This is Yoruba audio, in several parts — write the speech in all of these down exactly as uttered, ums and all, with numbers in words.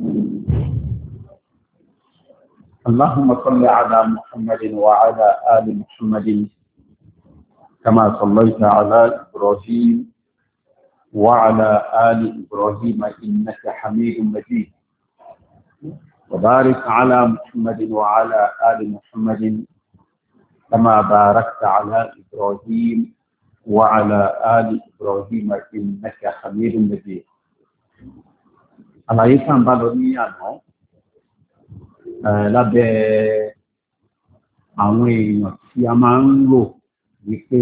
اللهم صل على محمد وعلى آل محمد كما صليت على إبراهيم وعلى آل إبراهيم إنك حميد مجيد وبارك على محمد وعلى آل محمد كما باركت على إبراهيم وعلى آل إبراهيم إنك حميد مجيد. àlàyé kan bá lọ ní àná lábẹ́ àwọn èèyàn tí a máa ń rò wípé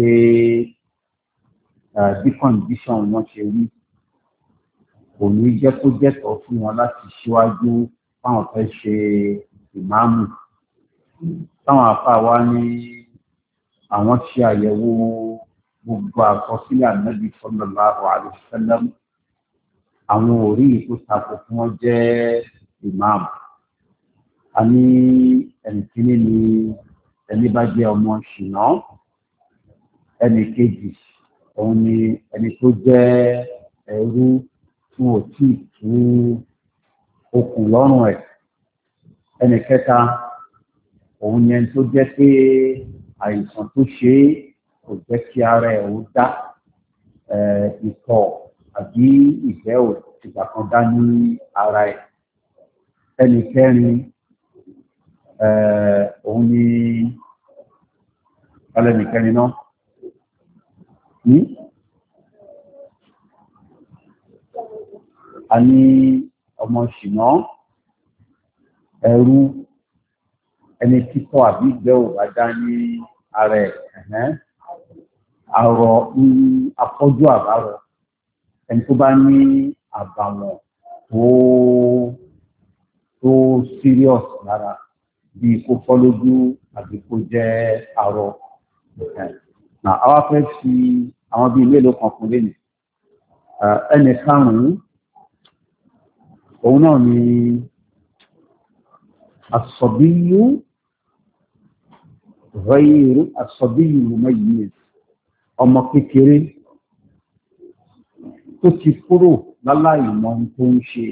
bí condition wọn ṣe rí kò ní jẹ́ kó jẹ́tọ̀ọ́ fún wọn láti ṣíwájú fáwọn fẹ́ ṣe ìmáàmù. Táwọn àfà wa ní àwọn ṣe àyẹ̀wò gbogbo àkọsílẹ̀ Ànábì sallallahu alaihi wasallam, àwọn orí tó tako fún wọn jẹ́ ìmáàmù. A ní ẹni kíní ni ẹni bá jẹ́ ọmọ ṣìnà, ẹni kejì òun ni ẹni tó jẹ́ ẹrú tí ò tí ì tú okùn lọ́rùn ẹ̀, ẹni kẹta òun ni ẹni tó jẹ́ pé àìsàn tó ṣe é kò jẹ́ kí ara ẹ̀ ó dá ìtọ̀ àbí ìgbẹ́ ò tìgbà kan dá ní ara ẹ̀, ẹni kẹrin òun ni ọlẹ́ni kẹrin náà ní a ní ọmọ ṣìnà, ẹrú, ẹni títọ́ àbí ìgbẹ́ ò bá dá ní ara ẹ̀, àrọ̀ afọ́jú àbárọ̀, ẹni tó bá ní àbàwọ̀n tó tó serious lára bí kó fọ́ lójú àbí kó jẹ́ àrọ̀. Nà àwa fẹ́ fi àwọn bíi mélòó kan fún lẹ́nu. Ẹni karùn-ún òun náà ni asọ̀bíyú ghayru asọ̀bíyú mumayyiz, ọmọ kékeré tó ti kúrò láláì mọ ohun tó ń ṣe,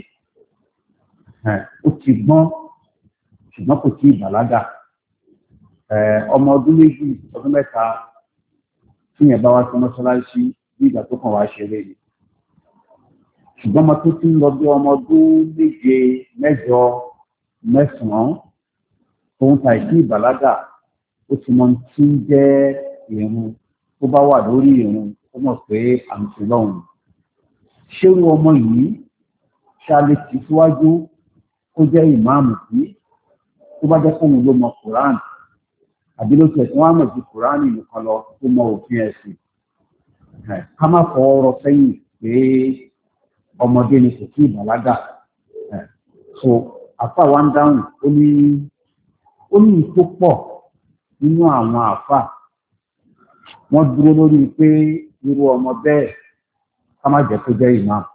ó ti gbọ́n ṣùgbọ́n kò tí ì bàlágà. Ọmọ ọdún méjì ọdún mẹ́ta tíyẹn bá wá sí mọ́ṣáláṣí bí ìgbà tó kàn wá ṣeré ni, ṣùgbọ́n ọmọ tó ti ń lọ bí ọmọ ọdún méje mẹ́jọ mẹ́sàn-án òun ta ìdí ìbàlágà, ó ti mọ tí ń jẹ́ ìrun, tó bá wà lórí ìrun ó mọ̀ pé àmì lọ́hùn. Ṣérú ọmọ yìí ṣáálé ti síwájú ó jẹ́ ìmáàmù bí tó bá jẹ́ fóun ló mọ Kùránì àbí ló tiẹ̀ tí wọ́n á mọ̀ sí Kùránì nìkan lọ tó mọ òfin ẹ̀sìn. Ká má fọ ọ̀rọ̀ sẹ́yìn pé ọmọdé ni kò tí ì bàlágà. So àfà wa ń dáhùn ó ní ó ní tó pọ̀ nínú àwọn àfà wọ́n dúró lórí pé irú ọmọ bẹ́ẹ̀ ká má jẹ́ kó jẹ́ ìmáàmù.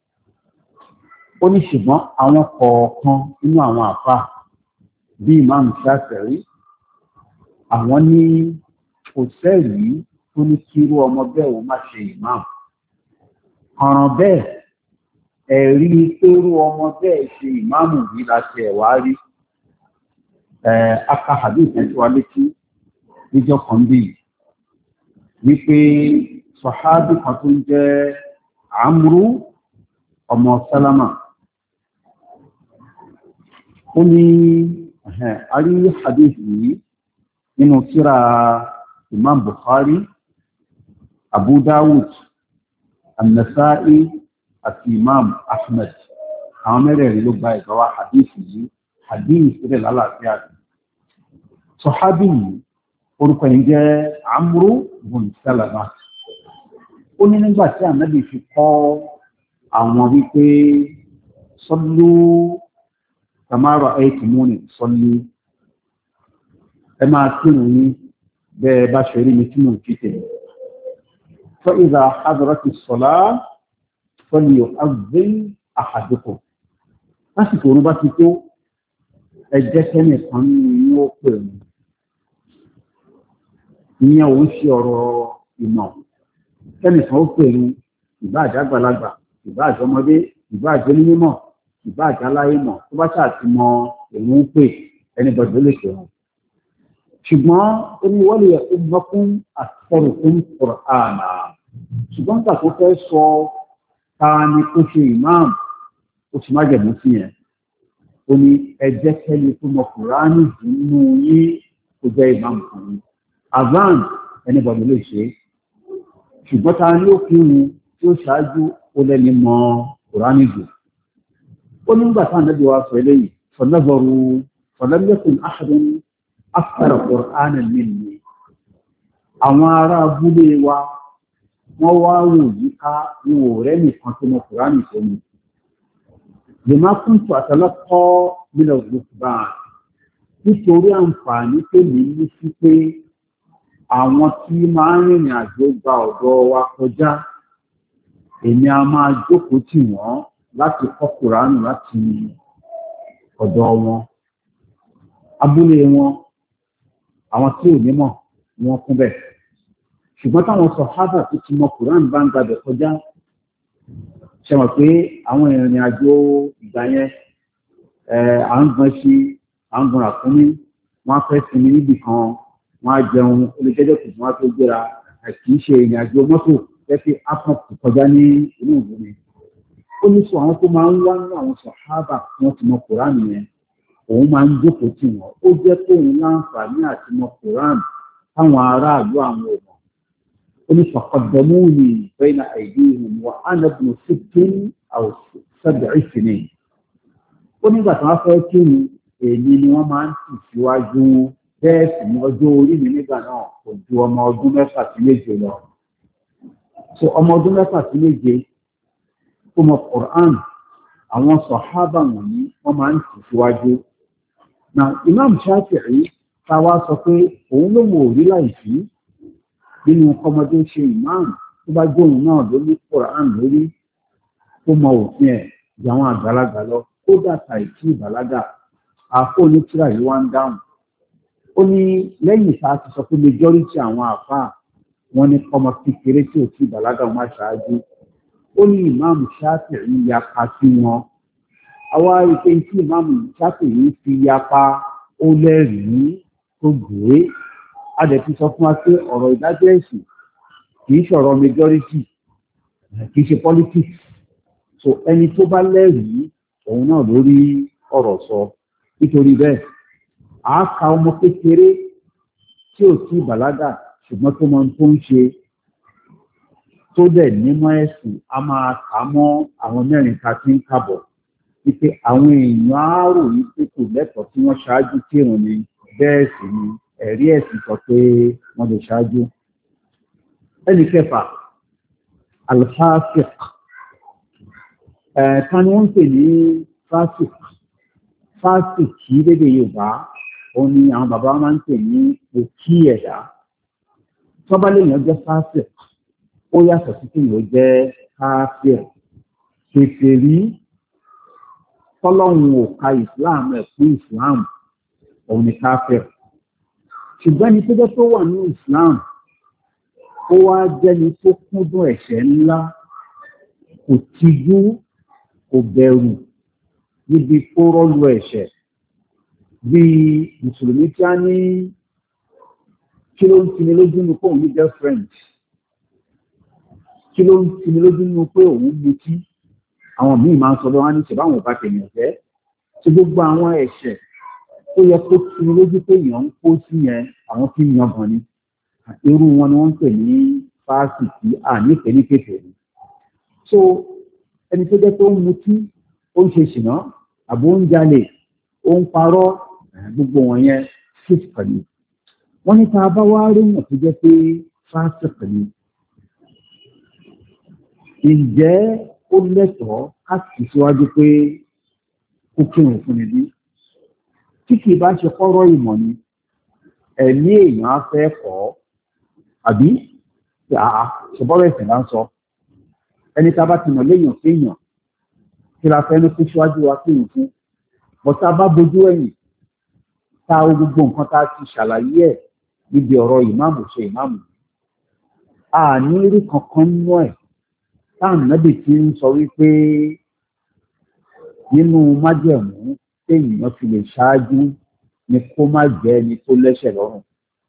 Ó ní ṣùgbọ́n àwọn kọ̀ọ̀kan nínú àwọn àfà bí ìmáàmù Ṣáfi'í àwọn ní kò sẹ́ẹ̀rí tó ní kí irú ọmọ bẹ́ẹ̀ ó má ṣe ìmáàmù. Ọ̀ràn bẹ́ẹ̀ ẹ̀rí pé irú ọmọ bẹ́ẹ̀ ṣe ìmáàmù yìí láti ẹ̀wà rí. Aka hadith ẹ̀tí wa létí níjọ́ kan bí wípé sọ̀hábì kan tó ń jẹ́ Amru ọmọ Sálámà ó ní a rí hadith yìí nínú tírà Imam Bukhari, Abu Dawud, An-Nasa'i àti Imam Ahmed. Àwọn mẹ́rẹ̀ẹ̀rin ló gba ìgbà wa hadith yìí, hadith rẹ̀ lálàáfíà. Sọ̀hábì yìí orúkọ yìí jẹ́ Amru bun Salama. Ó ní nígbà tí Ànábì fi kọ́ àwọn wípé sallu kama ra'aytumuni usalli, ẹ máa kírun ní bẹ́ẹ̀ bá ṣe rí mi tí mò ń kí tẹ̀lé. Fa idha hadarati s-salah falyu'adhdhin ahadukum. Lásìkò orú bá ti tó ẹ jẹ́ kẹ́nìkan nínú ó pè mí. Ìyẹn òun ṣe ọ̀rọ̀ ìmọ̀. Kẹ́nìkan ó pè mí, ìbá àjàgbàlagbà, ìbá àjọmọdé, ìbá àjọnímọ̀, ìbá àjáláyé mọ̀ tó bá ṣáàtì mọ èèyàn ń pè ẹnibọ̀dọ̀ lè pè wọn. ṣùgbọ́n ó ní wọ́n lè ẹ̀kọ́ mọ́kún àtọ́rọ̀ fún Kùránà ṣùgbọ́n nígbà tó fẹ́ sọ ta ni kó ṣe imam ó ti má jẹ̀mú sí yẹn ó ní ẹjẹ́ kẹ́ni tó mọ Kùránì nínú yín kó jẹ́ imam fún yín azan ẹnibọ̀dọ̀ lè ṣe ṣùgbọ́n ta ni ó kírun tí ó ṣáájú ó lẹ́ni mọ Kùránì jù. ó nígbà táwọn ẹbí wa sọ eléyìí fọlọ́bọ̀rù fọlọ́bẹ̀kùn áhàdùn akthara Qur'ana minni. àwọn ará abúlé wa wọ́n wá wò yíká ìwò rẹ̀ nìkan tó mọ Kùránì tó ní. lèmá kuntu àtàlọ́kọ́ mílẹ̀ ògbókùbá nítorí àǹfààní tó ní ní sí pé àwọn tí máa ń rìnrìn àjò gba ọ̀dọ̀ wa kọjá èmi a máa jókòó tì wọ́n láti kọ́ Kùránì láti ọ̀dọ̀ wọn. abúlé wọn àwọn tí ò ní mọ̀ wọn kún bẹ̀. ṣùgbọ́n táwọn sàhábà tó ti mọ Kùránì bá ń gbàgbẹ́ kọjá ṣe mọ̀ pé àwọn ìrìn àjò ìgbà yẹn à ń gbọ́n sí à ń gbọ́n àkúnmí wọ́n á fẹ́ sinmi níbì kan wọ́n á jẹun olùjẹ́jọ́ kù wọ́n á tó gbéra kì í ṣe ìrìn àjò mọ́tò fẹ́ẹ́ apọ̀ kọjá ní inú ìlú mi. ó ní sọ àwọn tó máa ń wá ní àwọn sàhábà tí wọ́n ti mọ Kùránì yẹn òun máa ń jókòó tì wọ́n ó jẹ́ pé òun láǹfààní àti mọ Kùránì táwọn aráàlú àwọn ọmọ. ó ní faqaddamuni bayna aydihim wa ana ibnu sittin aw sab'i sinin. ó nígbà tí wọ́n fẹ́ kírun èmi ni wọ́n máa ń tì síwájú bẹ́ẹ̀ sì ní ọjọ́ orí mi nígbà náà kò ju ọmọ ọdún mẹ́fà sí méje lọ. so ọmọ ọdún mẹ́fà sí méje tó mọ Qur'an àwọn sàhábà wọ̀nyí wọ́n máa ń tì síwájú. na Imam Shafi'i táwa sọ pé òun ló mọ òrí láìsí nínú kọmọdé ṣe imam tó bá jóun náà ló ní Qur'an lórí tó mọ òfin ẹ̀ ju àwọn àgbàlagbà lọ kódà tàìtì ìbàlágà àfọ onítìrà yìí wá ń dáhùn. ó ní lẹ́yìn tá a ti sọ pé majority àwọn àfáà wọ́n ní ọmọ kékeré tí ò tí ìbàlágà wọn ṣáájú. ó ní ìmáàmù Ṣáfi'í yapa sí wọn. àwa rí pé tí ìmáàmù Ṣáfi'í fi yapa ó lẹ́rìí tó gbé. a dẹ̀ ti sọ fún wa pé ọ̀rọ̀ ìdájọ́ ẹ̀sìn kì í ṣọ̀rọ̀ majority kì í ṣe politics. so ẹni tó bá lẹ́rìí òun náà lórí ọ̀rọ̀ sọ. nítorí bẹ́ẹ̀ àáka ọmọ kékeré tí ò tí ìbàlágà ṣùgbọ́n tó mọ tó ń ṣe tó dẹ̀ nímọ̀ ẹ̀sìn a máa kà mọ́ àwọn mẹ́rin ká tí ń kàbọ̀ wípé àwọn èèyàn á rò ní pé kò lẹ́tọ̀ọ́ tí wọ́n ṣáájú kírun ni bẹ́ẹ̀ sì ni ẹ̀rí ẹ̀sìn sọ pé wọ́n lè ṣáájú. ẹnì kẹfà alfasiq ẹ̀ẹ̀kan ni wọ́n ń pè ní fasiq fasiq kì í lédè Yorùbá òun ni àwọn bàbá máa ń pè ní òkí ẹ̀dá. tọ́ba lèèyàn jẹ́ fasiq ó yàtọ̀ sí kéèyàn jẹ́ káfíà. kèfèrí tọ́lọ́hun ò ka Islam ẹ̀ fún Islam òun ni káfíà. ṣùgbọ́n ẹni tó jẹ́ tó wà ní Islam ó wá jẹ́ni tó kúndùn ẹ̀ṣẹ̀ ńlá kò tijú kò bẹ̀rù níbi kó rọ́lu ẹ̀ṣẹ̀ bíi mùsùlùmí tí a ní kí ló ń tini lójú nínú pé òun ní girlfriend kí ló ń tini lójú nínú pé òun mutí. àwọn míì máa ń sọ lọ́wọ́ ní ṣèbáwọn ọba tèèyàn jẹ́ tí gbogbo àwọn ẹ̀ṣẹ̀ tó yẹ kó tini lójú pé èèyàn ń kó sí yẹn àwọn tí ń yangàn ni. irú wọn ni wọ́n ń pè ní fásitì àníkè ní kékeré. so ẹni tó jẹ́ pé ó ń mutí ó ń ṣe ṣìnà àbó ń jalè ó ń parọ́ gbogbo wọn yẹn fífi pẹ̀lú. wọ́n ní tá a bá wá rí yàn tó jẹ́ pé fásitì pẹ̀lú. ǹjẹ́ ó lẹ́tọ̀ọ́ ká sì síwájú pé kó kírun fún mi bí? tí kì í bá ṣe kọ́rọ̀ ìmọ̀ ni ẹ̀mí èèyàn á fẹ́ kọ́ àbí ṣùgbọ́n ẹ̀sìn là ń sọ. ẹni tá a bá ti mọ̀ léèyàn kéèyàn kí la fẹ́ ní kó síwájú wa kírun fún. bọ́tá bá bojú ẹ̀yìn ta o gbogbo nǹkan tá a ti ṣàlàyé ẹ̀ níbi ọ̀rọ̀ ìmáàmù ṣe ìmáàmù. a ní rí kankan nínú ẹ̀ táwọn nábì ti ń sọ wípé nínú májẹ̀mú téèyàn fi lè ṣáájú ni kó má jẹ́ ẹni tó lẹ́ṣẹ̀ lọ́rùn.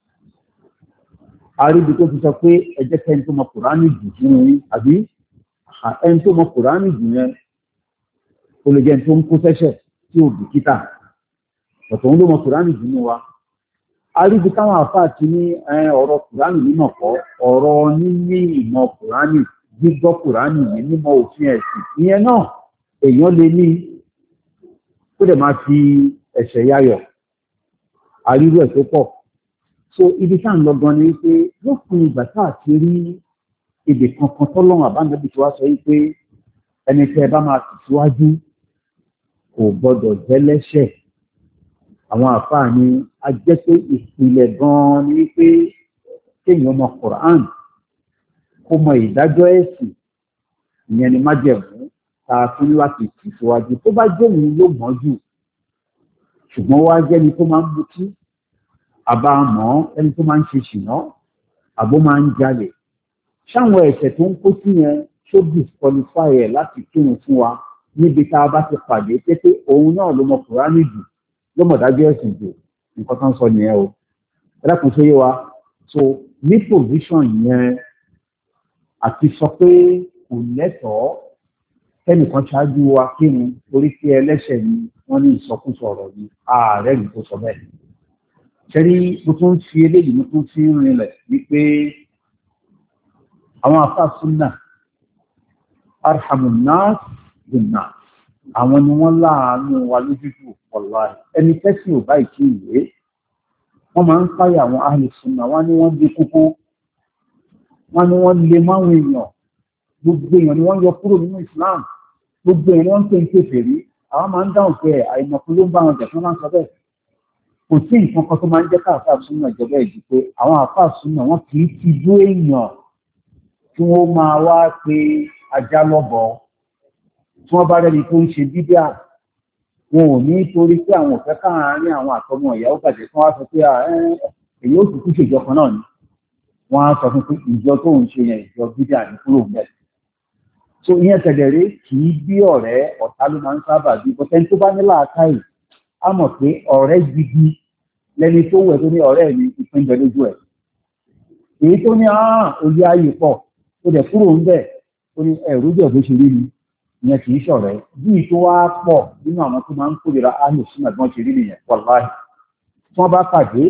Àríbi tó ti sọ pé ẹ jẹ́ kẹ́ni tó mọ Kùránì jù nínú yín, àbí ẹni tó mọ Kùránì jù yẹn ó lè jẹ́ ẹni tó ń kó sẹ́ṣẹ̀ tí ò bìkítà, ọ̀tọ̀ ń ló mọ Kùránì jù nínú wa. Àríbi táwọn àfáà ti ní ọ̀rọ̀ Kùránì mímọ̀ kọ́, ọ̀rọ̀ níní ìmọ̀ Kùránì, gbígbọ́ Kùránì ní mímọ̀ òfin ẹ̀sìn, ìyẹn náà èèyàn lè ní kó dẹ̀ máa fi ẹ̀ṣẹ̀ yáyọ̀. Àrírú ẹ̀ tó pọ̀. So ibi tá à ń lọ gan ni wípé lópin ìgbà tá àti rí èdè kankan tọ́lọ́run àbámẹ́bí tí wá sọ wípé ẹni tẹ́ ẹ bá máa tẹ̀síwájú kò gbọ́dọ̀ jẹ́ lẹ́ṣẹ̀. Àwọn àfáà ni a jẹ́ pé ìpìlẹ̀ gan-an ni wípé kéèyàn mọ Quran kó mọ ìdájọ́ ẹ̀sìn, ìyẹn ni májẹ̀mú tá a fún láti tẹ̀síwájú. Tó bá jẹ́ òun ló mọ̀ jù ṣùgbọ́n wá jẹ́ni tó máa ń mutí, àbá mọ́ ẹni tó máa ń ṣe ṣìná, àbó máa ń jalè, ṣáwọn ẹ̀ṣẹ̀ tó ń kó sí yẹn tó disqualify ẹ̀ láti kírun fún wa níbi tá a bá ti pàdé pé òun náà ló mọ Kùránì jù, ló mọ̀ dájú ẹ̀sìn jù, nǹkan tó ń sọ nìyẹn o. ẹlẹ́kùn tó yé wa. So ní position yẹn àti sọ pé kò lẹ́tọ̀ọ́ kẹ́nìkan ṣáájú wa kírun torí pé ẹlẹ́ṣẹ̀ ni wọ́n ní ìsọkúsọ ọ̀rọ̀ ni ààrẹ ní tó sọ bẹ́ẹ̀. ṣẹ́rí mo tún fi eléyìí mo tún fi ń rinlẹ̀ wípé àwọn àfáà súnnà arhamun nas bin nas, àwọn ni wọ́n láàánú wa lójújù wallahi. ẹni tẹ́sí ò bá ìkí ìwé wọ́n máa ń páyà àwọn ahli súnnà, wọ́n ní wọ́n dé kókó, wọ́n ní wọ́n lè máwọn èèyàn, gbogbo èèyàn ni wọ́n yọ kúrò nínú Islam, gbogbo èèyàn ni wọ́n ń pè ń kèfèrí. Àwọn máa ń dáhùn pé àìmọ̀kún ló ń bá wọn jẹ̀ fún máa ń sọ bẹ́ẹ̀. Kò sí nǹkan kan tó máa ń jẹ́ káàfáà súnmọ̀ ìjọba ìdí pé àwọn àfáà súnmọ̀ wọn kì í ti dú èèyàn tí wọ́n máa wá pé ajá lọ́bọ̀. Tí wọ́n bá rẹ́ni tó ń ṣe bídíà, wọn ò ní torí pé àwọn òfẹ́ káàárín àwọn àtọmọ ìyàwó bàjẹ́ tí wọ́n á sọ pé èyí ó kúkú ṣèjọ kan náà ni. Wọ́n á sọ fún pé ìjọ tó ń ṣe yẹn ìjọ bídíà ní kúrò mẹ́rin. So ìyẹn tẹ̀lẹ̀rí kì í bí ọ̀rẹ́, ọ̀tá ló máa ń sábà bí. Bọ́tẹ́ni tó bá ní làákàyè á mọ̀ pé ọ̀rẹ́ gidi lẹni tó wẹ̀ tó ní ọ̀rẹ́ mi ìpínjẹ lójú ẹ̀. Èyí tó ní ààrùn orí ayé pọ̀ ó dẹ̀ kúrò ń bẹ̀ ó ní ẹ̀rú jẹ̀ bó ṣe rí ni, ìyẹn kì í ṣọ̀rẹ́. Bí i tó wá pọ̀ nínú àwọn tó máa ń kórìíra áhùn sínú ẹ̀gbọ́n ṣe rí nìyẹn wàláhì. Tí wọ́n bá pàdé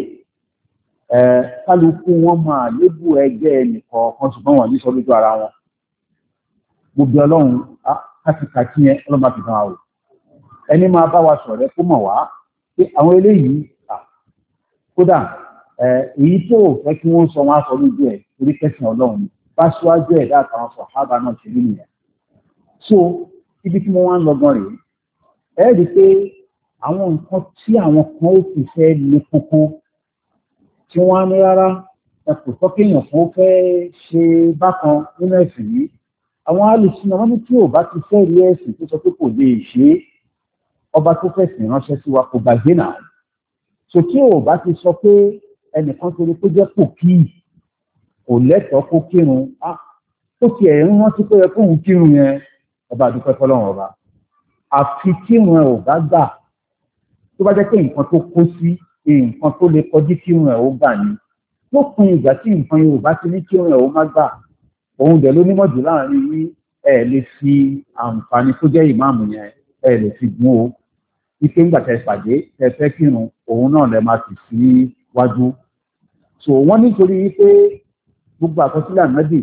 kálukú wọn máa lébù ẹgbẹ́ ẹnìkọ̀ọ̀kan ṣùgbọ́n wọn ní sọ lójú ara wọn. Gbogbo ọlọ́run kátìkàtì yẹn ọlọ́mà fi hàn áwò. Ẹni máa bá wa sọ̀rẹ́ kó mọ̀ wá pé àwọn eléyìí kódà èyí tó fẹ́ kí wọ́n sọ wọn aṣọ lójú ẹ̀ torí kẹsàn ọlọ́run ni bá ṣíwájú ẹ̀dá àtàwọn sàhábà náà ṣe nínú yẹn. So ibi tí wọ́n wá ń lọ́gbọ́n rèé, ẹ rí i pé àwọn nǹkan tí àwọn kan ó fi fẹ́ le kókó tí wọ́n á ní rárá ẹ kò sọ kéèyàn kan ó fẹ́ ṣe bákan nínú ẹ̀sìn yìí. Àwọn alùsùnà wọn ní tí ò bá ti fẹ́ rí ẹ̀sìn tó sọ pé kò lè ṣe é, ọba tó fẹ̀sìn ránṣẹ́ sí wa kò gbàgbé náà. So tí ò bá ti sọ pé ẹnìkan torí pé jẹ́ pò kí kò lẹ́tọ̀ọ́ kó kírun, ó ti ẹ̀ ń rántí pé ẹ kóhun kírun yẹn, ọba àdúpẹ́ fọlọ́run ọba. Àfi kírun ẹ ò bá gbà, tó bá jẹ́ pé nǹkan tó kó sí nǹkan tó lè kọjú kírun ẹ ó gbà ní. Lópin ìgbà tí nǹkan yẹn ò bá ti ní kírun ẹ ó má gbà, òun dẹ̀ ló nímọ̀jù láàrin ní ẹ̀ lè fi àǹfààní tó jẹ́ ìmáàmù yẹn ẹ̀ lè fi gún o. Ike ń gbà tẹ pàdé tẹ fẹ́ kírun òun náà lẹ máa sì sí wájú. So wọ́n nítorí wípé gbogbo àkọsílẹ̀ ànábì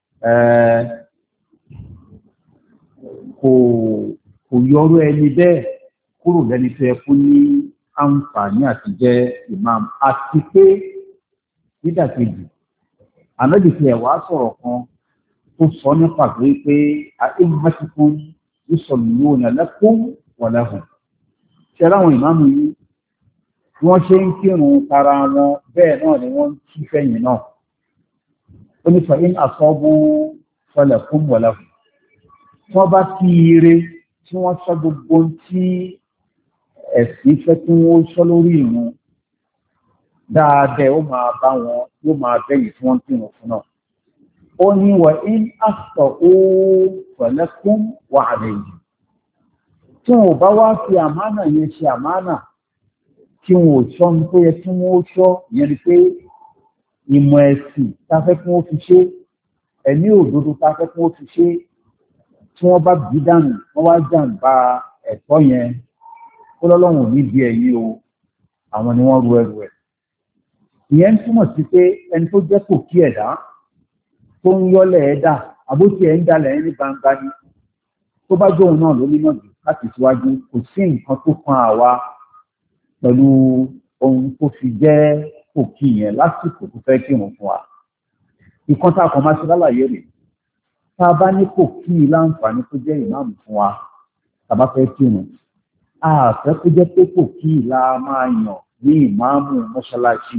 kò kò yọrú ẹni bẹ́ẹ̀ kúrò lẹ́ni tó yẹ kó ní àǹfààní àti jẹ́ ìmáàmù. Àti pé nídàkejì ànábì tí ẹ̀ wá sọ̀rọ̀ kan tó sọ nípa pé a'immatukum yusalluna lakum wa lahum. Ṣé láwọn ìmáàmù yìí wọ́n ṣe ń kírun tara wọn bẹ́ẹ̀ náà ni wọ́n ń kí fẹ̀yìn náà. Ó ní fa in asabu falakum wa lahum. Tí wọ́n bá kí ire tí wọ́n sọ gbogbo tí ẹ̀sìn fẹ́ kí wọ́n sọ lórí ìrun dáadáa ó máa bá wọn yóò máa bẹ́yìn tí wọ́n ń kírun fún náà. Ó ní wa in akhta'u falakum wa alayhim. tí wọn ò bá wá fi àmánà yẹn ṣe àmánà tí wọn ò ṣọ́ ní tó yẹ kí wọ́n ó ṣọ́ ìyẹn ni pé ìmọ̀ ẹ̀sìn tá a fẹ́ kí wọ́n fi ṣe ẹ̀mí òdodo tá a fẹ́ kí wọ́n fi ṣe tí wọ́n bá bí dànù wọ́n wá jàǹbá ẹ̀tọ́ yẹn ó lọ́lọ́run níbi ẹ̀yìn o àwọn ni wọ́n ru ẹrù ẹ̀. ìyẹn ń túmọ̀ sí pé ẹni tó jẹ́ kò kí ẹ̀dá tó ń yọ́lẹ̀ ẹ̀dá àbótí ẹ̀ ń dalẹ̀ ẹ̀ ní gbangba ni tó bá jóun náà ló nímọ̀ jù láti síwájú kò sí nǹkan tó kan àwa pẹ̀lú ohun tó fi jẹ́ kò kí yẹn lásìkò tó fẹ́ kírun fún wa. ìkan tá a kàn máa ṣe lálàyé rẹ̀ tá a bá ní kò kí láǹfààní tó jẹ́ ìmáàmù fún wa tá a bá fẹ́ kírun a fẹ́ kó jẹ́ pé kò kí la máa yàn ní ìmáàmù mọ́ṣáláṣí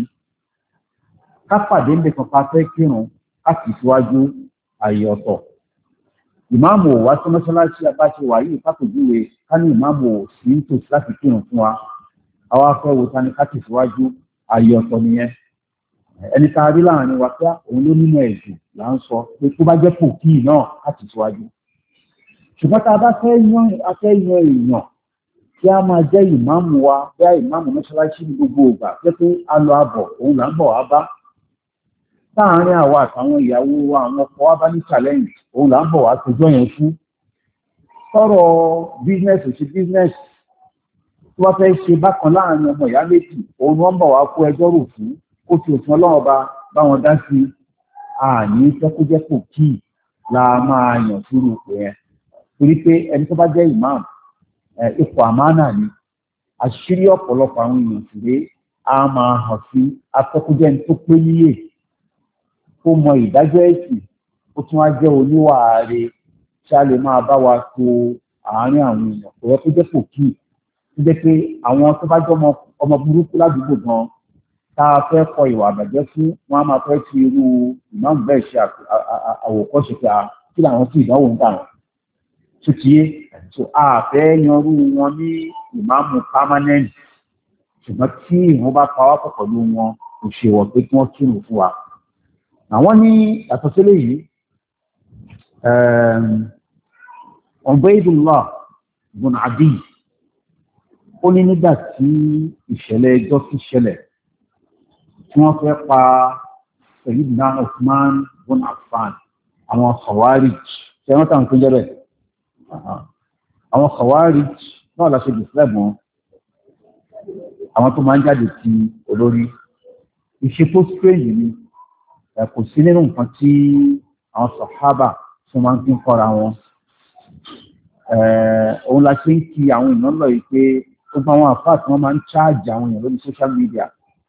ká pàdé níbi kan pa fẹ́ kírun ká sì síwájú àyè ọ̀tọ̀. ìmáàmù ò wá sí mọ́ṣáláṣí abáṣe wà yìí kápẹ́júwe ká ní ìmáàmù ò sí nítòsí láti kírun fún wa àwa fẹ́ wo ta ni ká sì síwájú àyè ọ̀tọ̀ nìyẹn. ẹni tá a rí láàrin wa pé òun ló nínú ẹ̀sùn là ń sọ pé tó bá jẹ́ kò kí náà ká sì síwájú. ṣùgbọ́n tá a bá fẹ́ yan afẹ́ yan èèyàn kí a máa jẹ́ ìmáàmù wa bẹ́ ìmáàmù mọ́ṣáláṣí ní gbogbo ìgbà pé pé a lọ abọ̀ òun là ń bọ̀ wá bá láàárín àwa àtàwọn ìyàwó wa àwọn ọkọ wa bá ní challenge òun là ń bọ̀ wá tójọ́ yẹn fún sọ̀rọ̀ business òṣì business tí wọ́n fẹ́ ṣe bákan láàárín ọmọ ìyá méjì òun wọ́n ń bọ̀ wá kó ẹjọ́ rò fún kó fi òfin ọlọ́run ọba bá wọn dá sí àní fẹ́kújẹ́pò kí la máa yàn sírú ipò yẹn torí pé ẹni tó bá jẹ́ ìmáàmù ipò àmánà ni àṣírí ọ̀pọ̀lọpọ̀ àwọn èèyàn sílé a máa hàn sí afẹ́kújẹ́ ní tó pé níyè tó mọ ìdájọ́ ẹ̀sìn ó tún wá jẹ́ oníwàáre tí a lè máa bá wa tó àárín àwọn èèyàn kò yẹ kó jẹ́ pò kí tó jẹ́ pé àwọn tó bá jẹ́ ọmọ burúkú ládùúgbò gan tá a fẹ́ kọ ìwà àbàjẹ́ fún wọn a máa fẹ́ fi irú ìmáàmù bẹ́ẹ̀ ṣe àwòkọ́ṣe pé kí làwọn tí ìdánwò ń dà wọ́n tó ti yé so a fẹ́ yanrú wọn ní ìmáàmù permanent ṣùgbọ́n tí ìwọ́n bá pa wá pọ̀ pẹ̀lú wọn kò ṣe wọ̀ pé kí wọ́n kírun fún wa. àwọn ní àtọ́sílẹ̀ yìí Ubaydullah ibn Adi ó ní nígbà tí ìṣẹ̀lẹ̀ ẹjọ́ ti ṣẹlẹ̀ tí wọ́n fẹ́ pa Sayyidina Uthman ibn Affan àwọn Khawarij ṣe wọ́n tàn tó jẹ́ bẹ́ẹ̀ àwọn Khawarij náà la ṣe dìsílẹ̀ mọ́ àwọn tó máa ń jáde sí olórí ìṣe tó strange ni kò sí nínú nǹkan tí àwọn sàhábà tó máa ń fi ń kọ́ra wọn òun la ṣe ń kí àwọn èèyàn lọ yìí pé gbogbo àwọn àfáà tí wọ́n máa ń cháàjì àwọn èèyàn lórí social media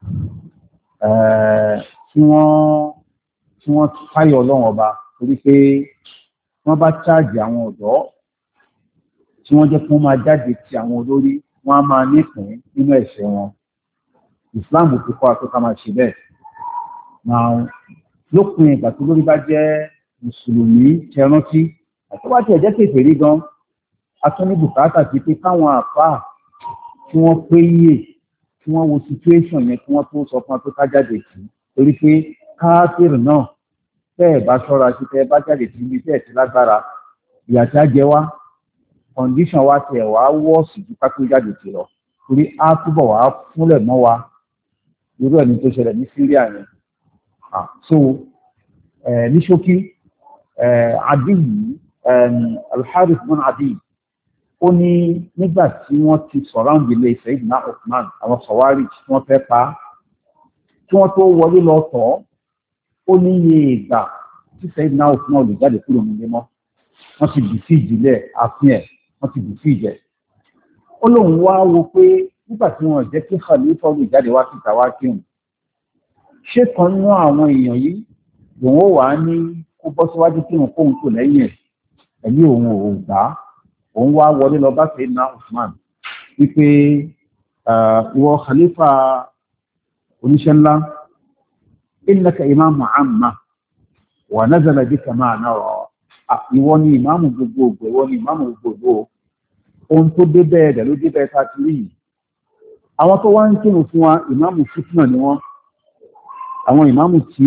tí wọ́n tí wọ́n fáyọ̀ ọlọ́run ọba torí pé wọ́n bá cháàjì àwọn ọ̀dọ́ tí wọ́n jẹ́ kí wọ́n máa jáde ti àwọn olórí wọ́n á máa nípìn nínú ẹ̀ṣẹ̀ wọn. Islam ti kọ́ àti ká máa ṣe bẹ́ẹ̀. Now lópin ìgbà tó lórí bá jẹ́ mùsùlùmí ṣẹrántí àti wá tiẹ̀ jẹ́ kékeré gan a tún ní bùkátà sí pé káwọn àfáà tí wọ́n pé yíyè tí wọ́n wo situation yẹn kí wọ́n tó sọ fún wa pé ká jáde sí torí pé káfíìrì náà tẹ́ ẹ̀ bá ṣọ́ra sí tẹ́ ẹ bá jáde sí ibi tẹ́ ẹ̀ sí lágbára ìyà tí á jẹ wá condition wa tẹ̀ wá wọ́ọ̀sì ju ká tó jáde sí lọ torí á túbọ̀ wá fúnlẹ̀ mọ́ wa irú ẹni tó ṣẹlẹ̀ ní Syria yẹn. so ní ṣókí Adi yìí Al-Harith bin Adi ó ní nígbà tí wọ́n ti surround ilé Sayyidina Uthman àwọn Khawarij tí wọ́n fẹ́ pa kí wọ́n tó wọlé lọ tọ̀ ó ní iye ìgbà tí Sayyidina Uthman ò lè jáde kúrò nílé mọ́ wọ́n ti bì sí ìjìnlẹ̀ àfihàn wọ́n ti bì sí ìjẹ́ ó lóun wá wo pé nígbà tí wọ́n jẹ́ kí Khalifa lè jáde wá síta wá kírun ṣé kan nínú àwọn èèyàn yìí lòun ó wà ní kó bọ́ síwájú kírun kóhun tó lẹ́yìn ẹ̀ ẹ̀mí òun ò gbà á òun wá wọlé lọ bá Sayyidina Uthman wípé ìwọ Khalifa oníṣẹ́ ńlá innaka imamu amma wa nazala bika ma nara ìwọ ni ìmáàmù gbogbogbò ìwọ ni ìmáàmù gbogbogbò ohun tó dé bẹ́ẹ̀ dẹ̀ ló dé bẹ́ẹ̀ ká ti rí yìí àwọn tó wá ń kírun fún wa ìmáàmù fitna ni wọ́n àwọn ìmáàmù tí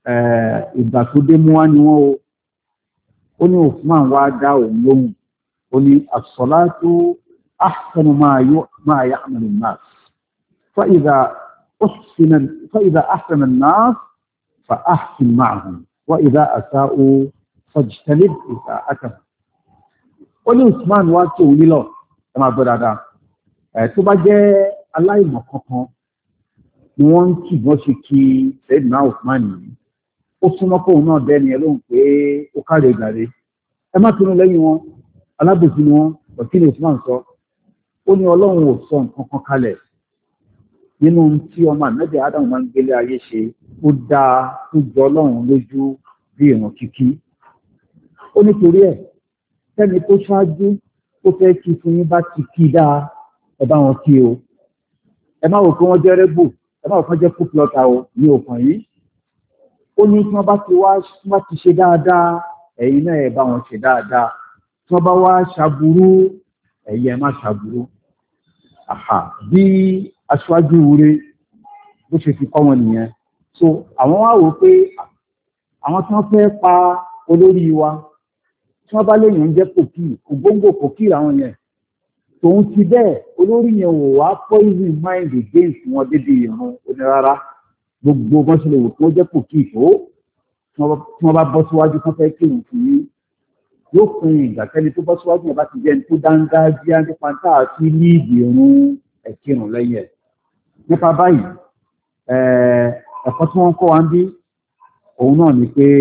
ìgbà tó dé mú wá ni wọ́n o ó ní Uthman wá dá òun lóhùn قولي الصلاة أحسن ما ما يعمل الناس فإذا أحسن فإذا أحسن الناس فأحسن معهم وإذا أساءوا فاجتنب إساءتهم. قولي عثمان واكي ونيلو كما بردادا tó bá jẹ́ aláìmọ̀ kankan ni wọ́n ń kí wọ́n ṣe kí Sayyidina Usman yìí ó súnmọ́ kóun náà bẹ́ẹ̀ ni ẹ lóhùn pé ó káre gàre ẹ má tún lẹ́yìn wọn alábòsí ni wọn ọ̀kíni Usman sọ ó ní ọlọ́run ò sọ nǹkan kan kalẹ̀ nínú tí ọmọ ànábì Ádámù máa ń gbélé ayé ṣe ó dáa tó jọ ọlọ́run lójú bí ìrun kíkí ó nítorí ẹ̀ tẹ́ni tó ṣáájú tó fẹ́ kí fún yín bá ti kí dáa ẹ bá wọn kí o ẹ má wò pé wọ́n jẹ́ rẹ́gbò ẹ má wò pé wọ́n jẹ́ kúpìlọ́ta o ní òkàn yìí ó ní tí wọ́n bá ti wá wá ti ṣe dáadáa ẹ̀yin náà ẹ bá wọn ṣe dáadáa tí wọ́n bá wá ṣàbúrú ẹ̀yin ẹ má ṣàbúrú àhà bí aṣáájú wúre bó ṣe fi kọ́ wọn nìyẹn so àwọn wá wò pé àwọn tí wọ́n fẹ́ pa olórí wa tí wọ́n bá léèyàn jẹ́ pòkì ògbóǹgbò pòkì àwọn yẹn tòun ti bẹ́ẹ̀ olórí yẹn wò wá poison mind against wọn débi ìrún onírárá gbogbo bọ́n ṣe lè wò kí wọ́n jẹ́ pòkì tó tí wọ́n bá bọ́ síwájú kan fẹ́ kírun fún yín yóò pin ìgbà tẹ́ni tó bọ́ síwájú yẹn bá ti jẹ́ ní tó dáńgájíá nípa tá a ti líìdì ìrún ẹ̀kírun lẹ́yìn ẹ̀ nípa báyìí ẹ̀kọ́ tí wọ́n kọ́ wa ń bí òun náà ni pé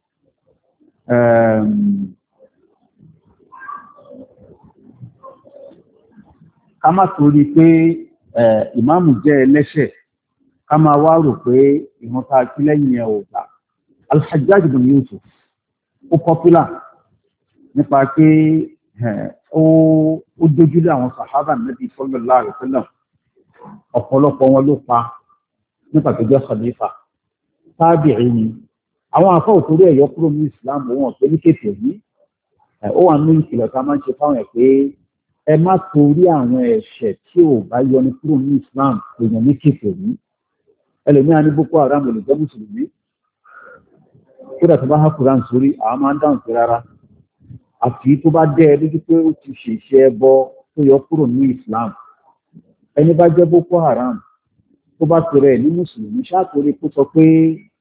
ká má torí pé ìmáàmù jẹ́ ẹlẹ́ṣẹ̀ ká máa wá rò pé ìwọ̀n tá a kí lẹ́yìn ẹ̀ ò gbà. Al-Hajjaj bin Yusuf ó pọ́pùlà nípa pé ó dójúlé àwọn sàhábà Nabi sallallahu alaihi wasallam ọ̀pọ̀lọpọ̀ wọn ló pa nípa tó jẹ́ khalifa tábìí ni àwọn afọ́ òtórí ẹ̀yọ́ kúrò ní Islam wọn pé ní kéfèé yìí ó wà ní ìkìlọ̀ tá a máa ń ṣe fáwọn ẹ̀ pé ẹ má torí àwọn ẹ̀ṣẹ̀ tí ò bá yọni kúrò ní Islam èèyàn ní kéfèé yìí ẹlòmíràn ní Boko Haram lè jẹ́ mùsùlùmí kódà tó bá há Quran sórí àwọn máa ń dáhùn sí rárá àti tó bá dẹ́ ẹ lójú pé ó ti ṣèṣe ẹbọ tó yọ kúrò ní Islam ẹni bá jẹ́ Boko Haram tó bá tẹ̀rẹ̀ ní mùsùlùmí ṣáàtòrí kó sọ pé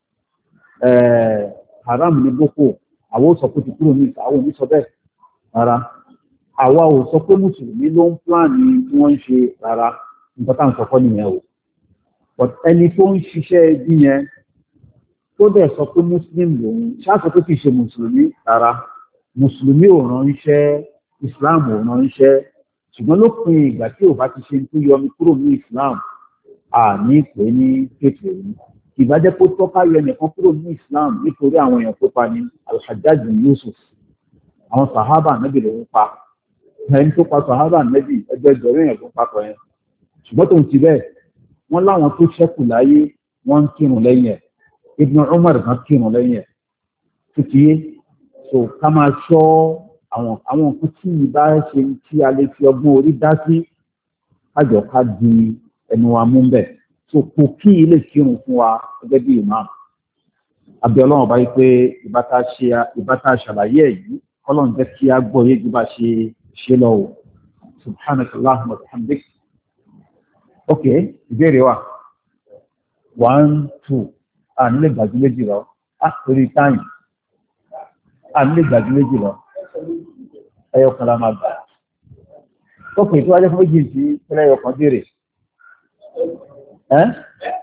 haram ní Boko àwọn ò sọ pé ti kúrò ní àwọn òní sọ bẹ́ẹ̀ rárá àwa ò sọ pé mùsùlùmí ló ń plan ní tí wọ́n ń ṣe rárá nǹkan tá à ń sọ fọ́ nìyẹn o but ẹni tó ń ṣiṣẹ́ ẹbí yẹn tó dẹ̀ sọ pé muslim lòun ṣáàsọ pé kì í ṣe mùsùlùmí rárá mùsùlùmí ò ránṣẹ́ Islam ò ránṣẹ́ ṣùgbọ́n lópin ìgbà tí ò bá ti ṣe tó yọmi kúrò ní Islam àní pé ní kéèké ní ìbájẹ́ kó tọ́ka yọ nìkan kúrò ní Islam nítorí àwọn èèyàn tó pa ní Al-Hajjaj bin Yusuf àwọn sàhábà nẹ́bì ló ń pa ẹni tó pa sàhábà nẹ́bì ẹgbẹgbẹ̀rún èèyàn tó papọ̀ yẹn ṣùgbọ́n tó ń ti bẹ́ẹ̀ wọ́n láwọn tó ṣẹ́kù láyé wọ́n ń kírun lẹ́yìn ẹ̀ Ibn Umar kan kírun lẹ́yìn ẹ̀ tó ti yé so ká máa ṣọ́ àwọn àwọn nǹkan tí ìbá ṣe tí a lè fi ọgbọ́n orí dá sí kájọ ká di ẹnu wa mú bẹ́ẹ̀ so kò kí ilé kírun fún wa gẹ́gẹ́ bí imam abẹ́ ọlọ́run bá yí pé ìbátá ṣàlàyé ẹ̀ yìí ọlọ́run jẹ́ kí a gbọ́ yé bí bá ṣe ṣe lọ o subhanakallahumma wa bihamdik ok ìbéèrè wa one two a nílé gbàjú méjì lọ a torí táyì a nílé gbàjú méjì lọ ẹyọ kan la máa gbà ok tí wájú fún méjì sí kílẹ̀ ẹyọ kan béèrè ẹ́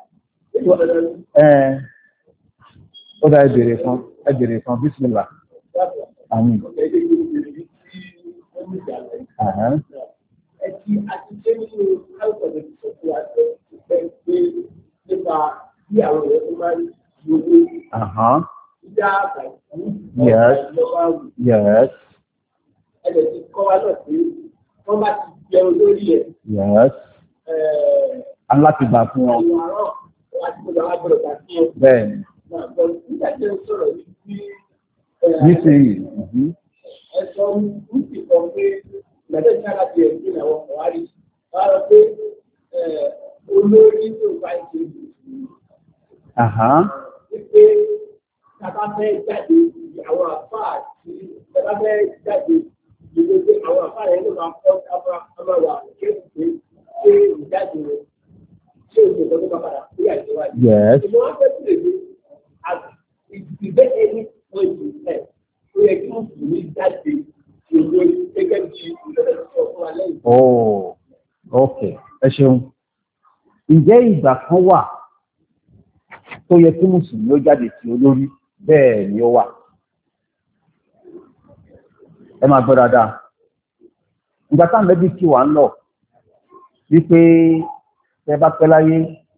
ẹ́ ó dá ẹbẹ̀rẹ̀ kan ẹbẹ̀rẹ̀ kan bísmìlá àmín àhán ẹ̀kí àti jẹ́ nínú káàkiri ìṣòkò àti ìpẹ́ pé nípa bí àwọn èèyàn tó máa ń di owó àhán ìjà àbàìkú yes yes ẹ̀lẹ̀ ti kọ́ wa náà pé wọ́n bá ti jẹ olórí ẹ̀ yes aláti gbà fún wọn. Bẹ́ẹ̀ni. Nísìnyí. Ẹ̀sọ́ ń ti sọ pé ìgbàdẹ́ ní aláti ẹ̀ ní àwọn ọ̀hárí. Wọ́n rọ pé olórí tó bá ń ṣe ìlú. Wípé tàbá fẹ́ jáde àwọn àfá àti tàbá fẹ́ jáde ìlú pé àwọn máa kọ́ àmà wà kéèkì pé ṣé ìjáde rẹ̀ ṣé òṣèlú tó bá padà sí àìsíwájú. ìmọ̀ wọn fẹ́ sílẹ̀ ní ìgbẹ́ ẹni wọ́n ti ẹ̀ ó yẹ kí wọ́n sì ní jáde ìlú gẹ́gẹ́ bí ìlọ́dẹ̀ tó fún wa lẹ́yìn. Oh, ok, ẹ ṣeun. Ǹjẹ́ ìgbà kan wà tó yẹ kí mùsùlùmí ó jáde sí olórí? Bẹ́ẹ̀ ni ó wà. Ẹ máa gbọ́ dáadáa. Ìgbà táwọn ẹbí kí wà ń lọ wípé ẹ bá pẹ́ láyé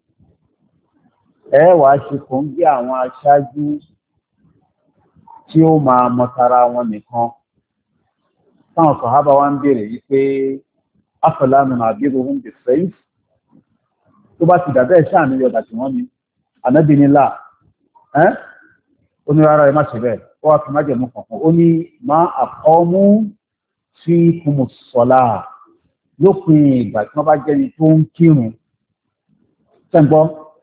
ẹ wàá ṣe kò ń gbé àwọn aṣáájú tí ó máa mọtara wọn nìkan. Táwọn sàhábà wa ń béèrè wípé afẹ́láàmù àbírò ń bè fẹ́yìn tó bá ti dàbẹ́ ṣáà ní ọ̀dà tí wọ́n ní ànábì nílà ẹ́ ó ní rárá ẹ má ṣe bẹ́ẹ̀ ó wá fi májẹ̀mú kankan ó ní má àkọ́mú sí kùmù sọ́lá lópin ìgbà tí wọ́n bá jẹ́ni tó ń kírun tẹ́ǹgbọ́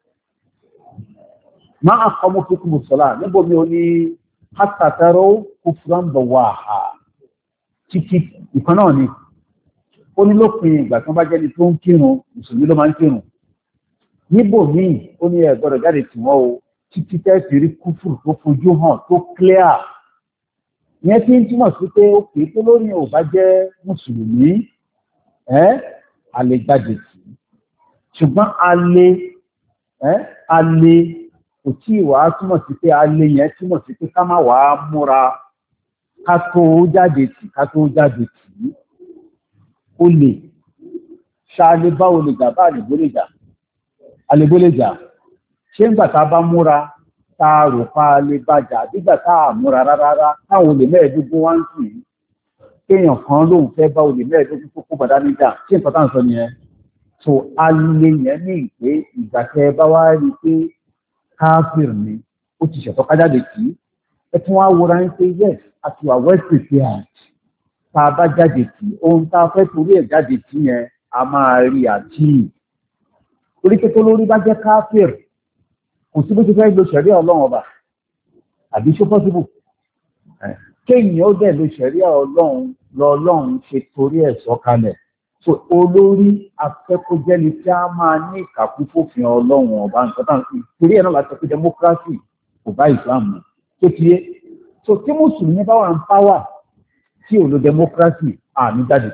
má àkọ́mú sí kùmù sọ́lá níbo mi ò ní hátàtàrọ́ kúfúrán-bọ̀ wà á títí ìkan náà ni ó ní lópin ìgbà tí wọ́n bá jẹ́ni tó ń kírun mùsùlùmí ló máa ń kírun níbò míì ó ní ẹ gbọ́dọ̀ jáde tì wọ́n o títí tẹ́sí rí kúfùrù tó fojú hàn tó clear ìyẹn tí ń túmọ̀ sí pé ó pè é tó lórí ò bá jẹ́ mùsùlùmí ẹ́ a lè jáde tì í ṣùgbọ́n a lè ẹ́ a lè kò tí ì wá túmọ̀ sí pé a lè yẹn túmọ̀ sí pé ká má wàá múra ká tó jáde tì ká tó jáde tì í ó lè ṣáálé bá olè jà bá àlèbó lè jà àlèbó lè jà ṣé ńgbà tá a bá múra tá a rò pa lè bàjà nígbà tá a múra rárá táwọn olè mẹ́ẹ̀ẹ́dógún wá ń sì kéèyàn kan lóun fẹ́ bá olè mẹ́ẹ̀ẹ́dógún tó kó bàdá níjà ṣé nǹkan tá à ń sọ nìyẹn so alẹ́ yẹn ní ìpè ìgbà tẹ ẹ bá wá rí i pé káfíìr ni ó ti ṣẹ̀tọ́ kájáde kì í ẹ tún wá wọra ń pé yes àti wà well prepared tá a bá jáde tì ohun tá a fẹ́ torí ẹ̀ jáde tì yẹn a máa rí àti orí pé tó lórí bá jẹ́ káfíìr kò sí bó ti fẹ́ lo ṣẹ̀ríà ọlọ́run ọba àbí ṣó pọ́sibù kéèyàn ó dẹ̀ lo ṣẹ̀ríà ọlọ́run lọ ọlọ́run ṣe torí ẹ̀ sọ̀kalẹ̀ so olórí afẹ́kọ́jẹ́ni tí a máa ní ìkàkùn fòfin ọlọ́run ọba nǹkan tán torí ẹ̀ náà láti sọ pé democracy kò bá ìsìlámù tó ti yé so tí mùsùlùmí bá wà ń páwà tí ò lo democracy àmì jáde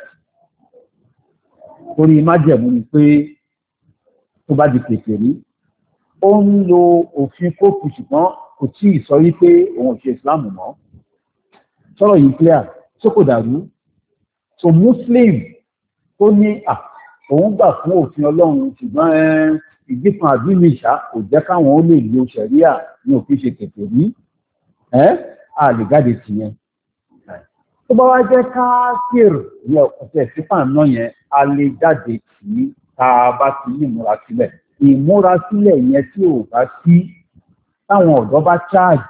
torí májẹ̀mú ni pé tó bá di kékeré ó ń lo òfin kófù ṣùgbọ́n kò tí ì sọ wípé òun ò ṣe islam mọ́ sọ̀rọ̀ yìí clear tó kò dàrú so muslim tó ní à òun gbà fún òfin ọlọ́run ṣùgbọ́n ìdíkan àbí nìṣá kò jẹ́ káwọn ó lè lo ṣẹ̀ríà ní òfin ṣe kékeré ẹ́ a lè jáde tì yẹn tó bá wá jẹ́ káfíìr ní ọ̀pọ̀tẹ̀ sípà náà yẹn a lè jáde tì í tá a bá ti ní ìmúra sílẹ̀ ìmúra sílẹ̀ yẹn tí ò bá sí táwọn ọ̀dọ́ bá charge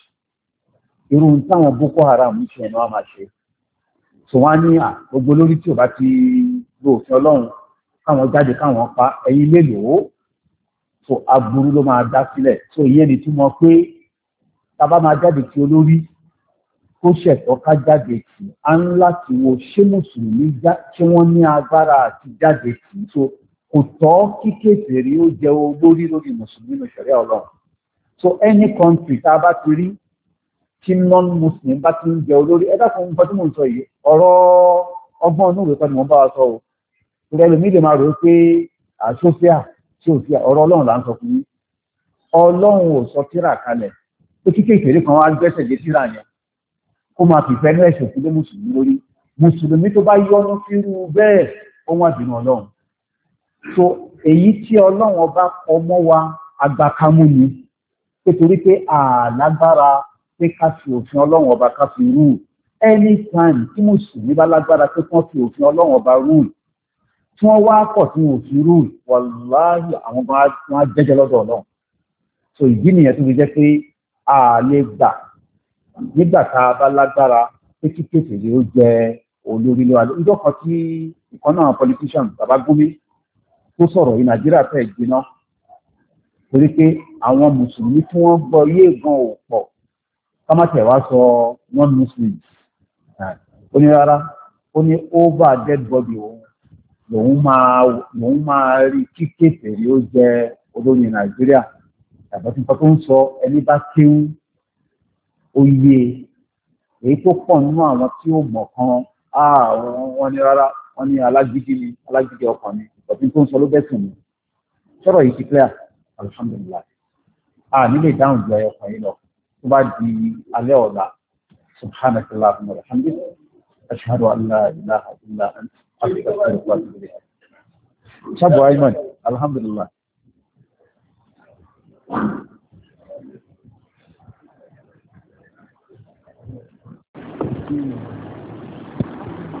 irú táwọn Boko Haram ń ṣe ẹ̀nà wá máa ṣe tó wá ní à gbogbo lórí tí ò bá ti lo òfin ọlọ́run káwọn jáde káwọn pa ẹ̀yin mélòó tó aburú ló máa dá sílẹ̀ tó ìyẹn ni túmọ̀ pé tá a bá máa jáde tí olórí kó ṣẹ̀tọ́ ká jáde tì á ń láti wo ṣé mùsùlùmí ṣé wọ́n ní agbára àti jáde tì í tó kò tọ́ kí kéfèrí ó jẹ́ olórí lórí mùsùlùmí ní ṣẹ̀ríà ọlọ́run so any country tá a bá ti rí tí non-muslim bá ti ń jẹ olórí ẹ̀dá kan nǹkan tí mò ń sọ yìí ọ̀rọ̀ ọgbọ́n inú ìwé kan ni wọ́n bá wa sọ o ìrẹ́ lómi lè máa rò ó pé àṣọ́fíà tí ò sí ọ̀rọ̀ ọlọ́run là ń sọ fún yín ọlọ́run ò sọ tírà kalẹ̀ pé kí kékeré kan wá gbẹ́sẹ̀ lé tírà yẹn kó máa fìfẹ́ ní ẹ̀sùn fún lé mùsùlùmí lórí mùsùlùmí tó bá yọ́nú sírú bẹ́ẹ̀ ó wà bínú ọlọ́run so èyí tí ọlọ́run ọba ọmọ wa agbákamú ni nítorí pé àlágbára pé ká fi òfin ọlọ́run ọba ká fi rúù anytime tí mùsùlùmí bá lágbára pé kán fi òfin ọlọ́run ọba rúù tí wọ́n wá pọ̀ tí wọ́n fi rúù wàláhì àwọn ọba wọn á jẹ́jẹ́ lọ́dọ̀ ọlọ́run so ìdí nìyẹn tó fi jẹ́ pé a lè gbà nígbà tá a bá lágbára pé kí kékeré ó jẹ olórí lọ́wọ́ ìjọ kan tí ìkan náà politician bàbá gómìn tó sọ̀rọ̀ yìí nàìjíríà fẹ́ gbiná torí pé àwọn mùsùlùmí tí wọ́n gbọ́ yé gan ò pọ̀ kámátẹ̀ wá sọ non-muslims ó ní rárá ó ní over dead body òun lòun máa lòun máa rí kí kéfèrí ó jẹ olórí Nàìjíríà yàtọ̀ sí nǹkan tó ń sọ ẹni bá kéwú oyè èyí tó pọ̀ nínú àwọn tí ó mọ̀ kan wọ́n ní rárá wọ́n ní alágídí ni alágídí ọkàn ni ọ̀tún tó ń sọ ló bẹ́sùn ni sọ̀rọ̀ yìí ti clear alhamdulillah a nílé ìdáhùn ju ẹyọ kan yìí lọ tó bá di alẹ́ ọ̀la subhanaka allahumma wa bihamdika ashhadu an la ilaha illa anta astaghfiruka wa atubu ilayk. Shabu Ayman, alhamdulillah.